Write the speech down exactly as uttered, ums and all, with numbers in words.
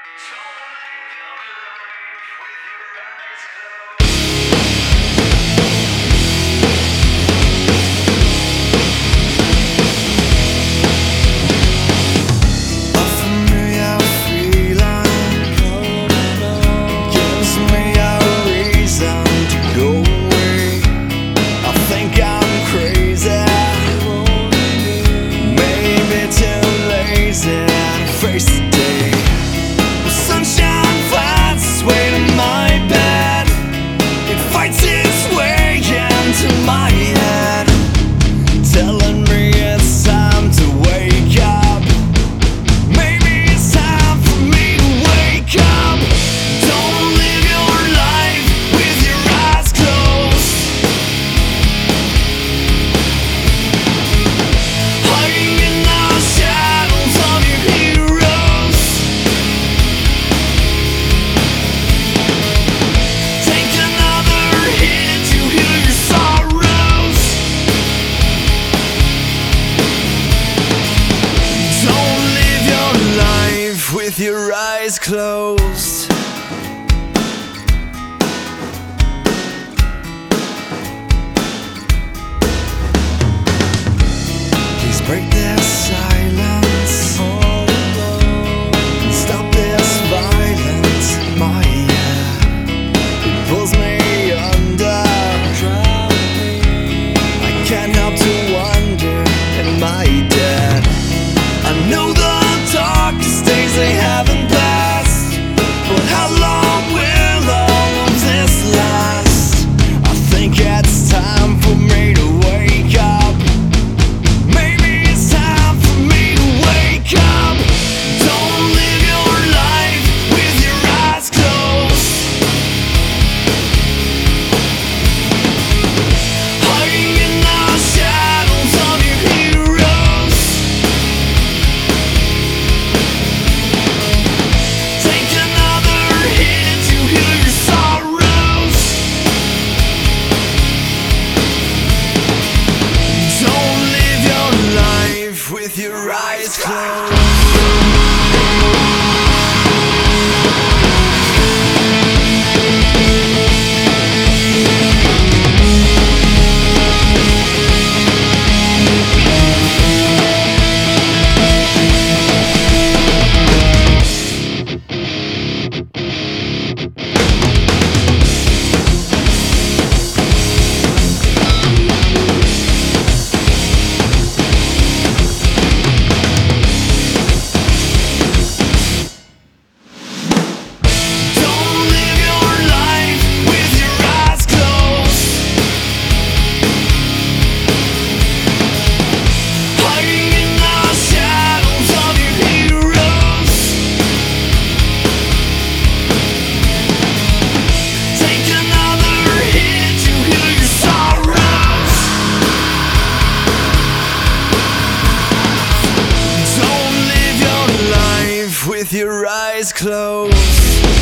With your eyes closed, please break their silence and stop this violence. My head, it pulls me under. I can't help to wonder, am I dead? I know the darkest days they haven't passed, but how long will all of this last? I think it's time for me to wake up. Maybe it's time for me to wake up. Don't live your life with your eyes closed, hiding in the shadows of your heroes. With your eyes closed. With your eyes closed.